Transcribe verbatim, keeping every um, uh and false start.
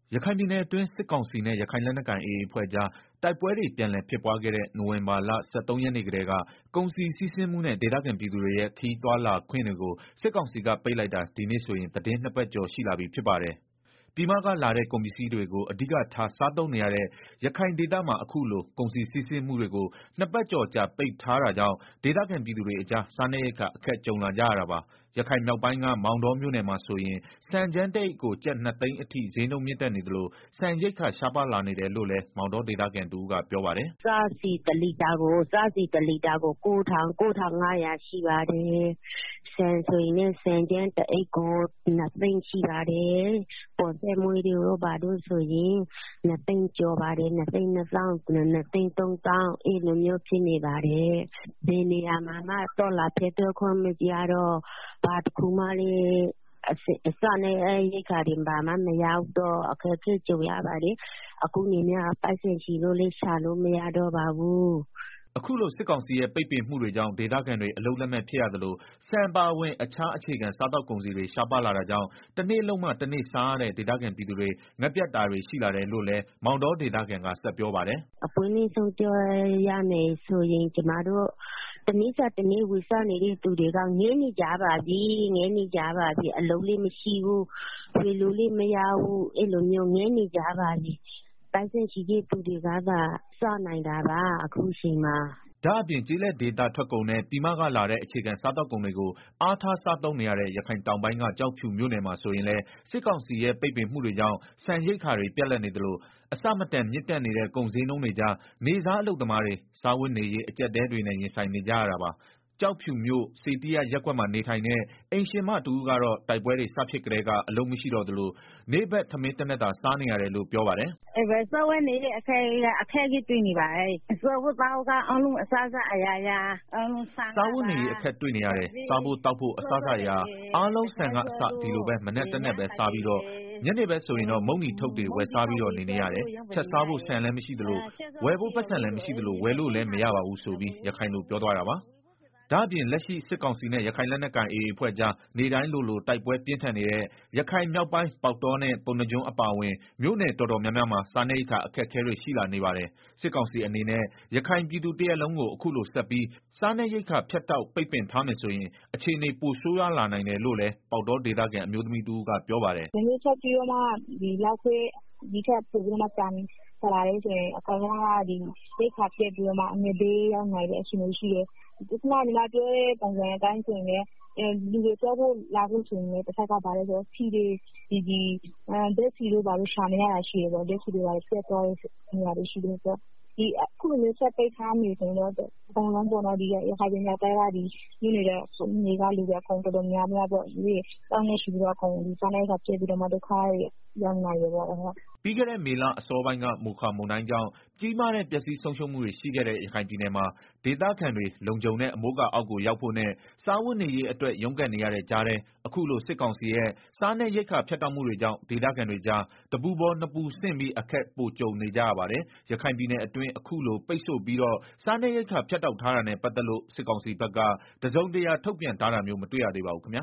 ရခိုင်ပြည်နယ်အတွင်းစစ်ကောင်စီနဲ့ရခိုင်လက်နက်ကိုင် အေအေအဖွဲ့ကြားတိုက်ပွဲတွေပြန်လည်ဖြစ်ပွားခဲ့တဲ့နိုဝင်ဘာလ၁၃ရက်နေ့ကတည်းကကုန်စည်စီးဆင်းမှုနဲ့ဒေသခံပြည်သူတွေရဲ့ခရီးသွားလာခွင့်တွေကိုစစ်ကောင်စီကပိတ်လိုက်တာဒီနေ့ဆိုရင်သီတင်းနှစ်ပတ်ကျော်ရှိလာပြီဖြစ်ပါတယ်။ ပြည်မကလာတဲ့ကုန်ပစ္စည်းတွေကိုအဓိကထားစားသုံးနေရတဲ့ရခိုင်ဒေသမှာအခုလိုကုန်စည်စီးဆင်းမှုတွေကိုနှစ်ပတ်ကျော်ကြာပိတ်ထားတာကြောင့်ဒေသခံပြည်သူတွေအကြားစားနပ်ရိက္ခာအခက်ကြုံလာကြရတာပါ။ ရခိုင်မြောက်ပိုင်းကမောင်တောမြို့နယ်မှာဆိုရင်ဆန်ကြမ်းတအိတ်ကိုကျပ်နှစ်သိန်းအထိဈေးနှုန်းမြင့်တက်နေသလိုဆန်ရိက္ခာရှားပါးလာနေတယ်လို့လည်းမောင်တောဒေသခံတဦးကပြောပါတယ်။ “စားဆီတလီတာကိုကိုးထောင်ကိုးထောင်ငါးရာရှိပါတယ်။ ဆန်ဆိုရင်လည်းဆန်ကြမ်းတအိတ်ကိုနှစ်သိန်းရှိပါတယ်။ ပေါ်ဆန်းမွှေးတို့ဘာတို့ဆိုရင်နှစ်သိန်းကျော်ပါတယ်။ နှစ်သိန်းနှစ်သောင်းနှစ်သိန်းသုံးသောင်းအဲလိုမျိုးဖြစ်နေပါတယ်။ ဘယ်နေရာမှာမှသွားလာဖြတ်သန်းခွင့်မရတော့ဘာတခုမှလည်းစားနပ်ရိက္ခာတွေဘာမှမရောက်တော့အခက်အခဲကြုံရပါတယ်။ အခုကပိုက်ဆံရှိလို့လည်းရှာလို့မရတော့ပါဘူး။” အခုလိုစစ်ကောင်စီရဲ့ပိတ်ပင်မှုတွေကြောင့်ဒေသခံတွေအလုပ်လက်မဲ့ဖြစ်ရသလိုဆန်အပါအဝင်အခြားအခြေခံစားသောက်ကုန်စည်တွေရှားပါးလာတာကြောင့်တနေ့လုပ်မှတနေ့စားရတဲ့ဒေသခံပြည်သူတွေငတ်ပြတ်တာတွေရှိလာတယ်လို့လည်းမောင်တောဒေသခံကဆက်ပြောပါတယ်။ “အပွင့်လင်းဆုံးပြောရမယ်ဆိုရင် ကျမတို့တနေ့စာတနေ့ဝယ်စားနေတဲ့သူတွေက ငတ်နေကြပါပြီ။ အလုပ်လည်းမရှိဘူးဝယ်လို့လည်းမရဘူးအဲလိုမျိုးငတ်နေကြပါပြီ။ ပိုက်ဆံရှိတဲ့သူတွေကသာစားနိုင်တာပါအခုအချိန်မှာ။ ” ဒါ့အပြင်ကျေးလက်ဒေသထွက်ကုန်နဲ့ပြည်မကလာတဲ့အခြေခံစားသောက်ကုန်တွေကိုအားထားစားသုံးနေရတဲ့ရခိုင်တောင်ပိုင်းကကျောက်ဖြူမြို့နယ်မှာဆိုရင်လည်းစစ်ကောင်စီရဲ့ပိတ်ပင်မှုတွေကြောင့်ဆန်ရိက္ခာတွေပြတ်လပ်နေသလိုအဆမတန်မြင့်တက်နေတဲ့ကုန်ဈေးနှုန်းတွေကြားနေ့စားအလုပ်သမားတွေစားဝတ်နေရေးအကျပ်အတည်းတွေနဲ့ရင်ဆိုင်နေကြရတာပါ။ ကျောက်ဖြူမြို့ စေတိယျရပ်ကွက်မှာနေထိုင်တဲ့အိမ်ရှင်မတဦးကတော့တိုက်ပွဲတွေစဖြစ်ကတည်းကအလုပ်မရှိတော့သလိုနေ့ဘက်ထမင်းတနပ်သာစားနေရတယ်လို့ပြောပါတယ်။ “စားဝတ်နေရေးအခက်အခဲတွေ့နေပါတယ်။ စားဖို့သောက်ဖို့ကအစအရာရာအားလုံးဆန်ကပါစားဝတ်နေရေးအခက်တွေ့နေရတယ်။ စားဖို့သောက်ဖို့အစစအရာအားလုံးဆန်ကအစဒီလိုပဲမနက်တနပ်ပဲစားပြီးတော့ညနေဘက်ဆိုရင်တော့မုန့်တီထုပ်တွေဝယ်စားပြီးတော့နေနေရတယ်။ ချက်စားဖို့ဆန်လည်းမရှိသလိုဝယ်ဖို့ပိုက်ဆံလည်းမရှိသလိုဝယ်လို့လည်းမရပါဘူးဆိုပြီးရခိုင်လိုပြောသွားတာပါ။ဒါ့အပြင်လက်ရှိစစ်ကောင်စီနဲ့ရခိုင်လက်နက်ကိုင် အေအေအဖွဲ့ကြားနေ့တိုင်းလိုလိုတိုက်ပွဲပြင်းထန်နေတဲ့ရခိုင်မြောက်ပိုင်းပေါက်တောနဲ့ပုဏ္ဏားကျွန်းအပါအဝင်မြို့နယ်တော်တော်များများမှာစားနပ်ရိက္ခာအခက်အခဲတွေရှိလာနေပါတယ်။ စစ်ကောင်စီအနေနဲ့ရခိုင်ပြည်သူတရပ်လုံးကိုအခုလိုဆက်ပြီးစားနပ်ရိက္ခာဖြတ်တောက်ပိတ်ပင်ထားမယ်ဆိုရင်အခြေအနေပိုဆိုးရွားလာနိုင်တယ်လို့လည်းပေါက်တောဒေသခံအမျိုးသမီးတဦးကပြောပါတယ်။ “ဒီလိုဆက်ပြီးတော့မှလောက်ခွဲဒီထက်ပိုပြီးတော့ကြာလာတယ်ဆိုရင်အကုန်လုံးကရိက္ခာပြတ်ပြီးတော့မှအငတ်ဘေးရောက်နိုင်တဲ့အခြေအနေရှိတယ်။ ခုနကညီမပြောတဲ့ပုံစံအတိုင်းဆိုရင်လည်းလူတွေသွားဖို့လာဖို့ဆိုရင်လည်းတဘက်ကဘာလဲဆိုတော့ဆီတွေဓာတ်ဆီတို့ဘာတို့ရှာနေရတာရှိတယ်ပေါ့။ ဓာတ်ဆီတွေဘာတွေပြတ်သွားတဲ့နေရာတွေရှိတယ်ဆိုတော့အခုလိုမျိုးဆက်ပိတ်ထားမယ်ဆိုရင်တော့အကုန်လုံးပေါ့နော်။ ရခိုင်ပြည်မြောက်ပိုင်းကမြို့နယ်တွေကလူတွေအကုန်တော်တော်များများပေါ့။ သောင်းနဲ့ချီပြီးတော့စားနပ်ရိက္ခာပြတ်ပြီးတော့ဒုက္ခရောက်နိုင်တယ်ပေါ့။ ” ပြီးခဲ့တဲ့မေလအစောပိုင်းကမိုခါမုန်တိုင်းကြောင့်ကြီးမားတဲ့ပျက်စီးဆုံးရှုံးမှုတွေရှိခဲ့တဲ့ရခိုင်ပြည်နယ်မှာဒေသခံတွေလုံခြုံတဲ့ အမိုးအကာအောက်ကိုရောက်ဖို့နဲ့စားဝတ်နေရေးအတွက်ရုန်းကန်နေရတဲ့ကြားထဲအခုလိုစစ်ကောင်စီရဲ့စားနပ်ရိက္ခာဖြတ်တောက်မှုတွေကြောင့်ဒေသခံတွေကြားတပူပေါ်နှစ်ပူဆင့်ပြီးအခက်ပိုကြုံနေကြရပါတယ်။ ရခိုင်ပြည်နယ်အတွင်းအခုလိုပိတ်ဆို့ပြီးတော့စားနပ်ရိက္ခာဖြတ်တောက်ထားတာနဲ့ပတ်သက်လို့စစ်ကောင်စီဘက်ကတစုံတရာထုတ်ပြန်ထားတာမျိုးမတွေ့ရသေးပါဘူးခင်ဗျာ